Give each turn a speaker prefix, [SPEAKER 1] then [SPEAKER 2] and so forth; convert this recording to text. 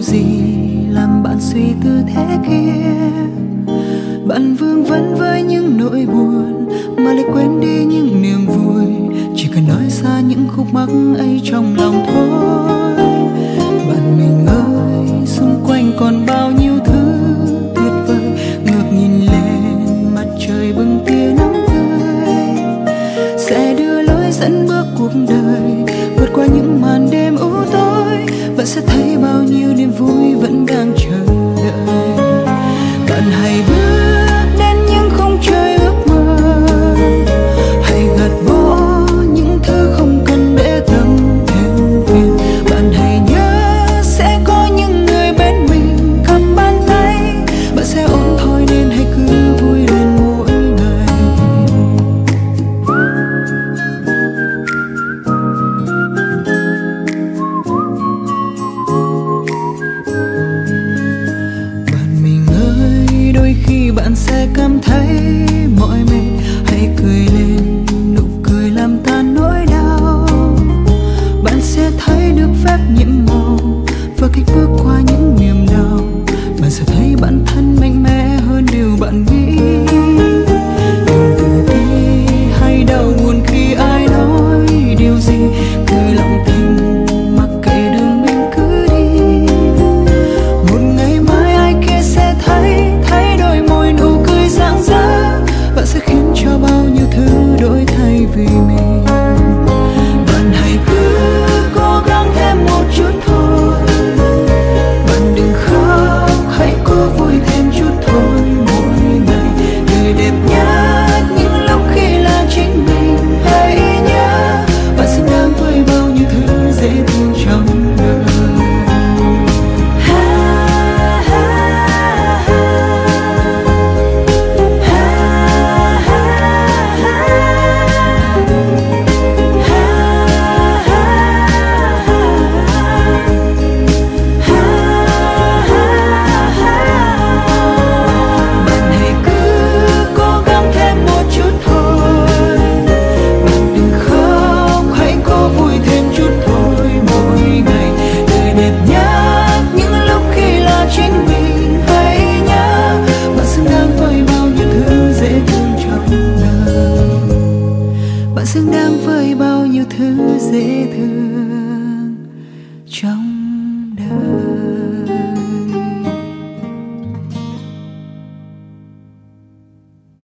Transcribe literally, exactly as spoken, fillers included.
[SPEAKER 1] gì làm bạn suy tư thế kia. Bạn vương vấn với những nỗi buồn mà lại quên đi những niềm vui, chỉ cần nói ra những khúc mắc ấy trong lòng thôi. Bạn mình ơi, xung quanh còn bao nhiêu thứ tuyệt vời, ngước nhìn lên mặt trời bừng tia nắng tươi, sẽ đưa lối dẫn bước cuộc đời vượt qua những màn đêm u tối. Bạn sẽ thấy bao nhiêu niềm vui vẫn đang chờ đợi. Bạn hãy bước đến những khung trời ước mơ, hãy gạt bỏ những thứ không cần để tâm thêm phiền. Bạn hãy nhớ sẽ có những người bên mình cầm bàn tay, bạn sẽ ổn thôi nên hãy cứ vui lên mỗi ngày. Bạn mình ơi, đôi khi bạn sẽ cảm thấy mỏi mệt, hãy cười lên, nụ cười làm tan nỗi đau. Bạn sẽ thấy được phép nhiệm màu và cách bước qua những niềm đau.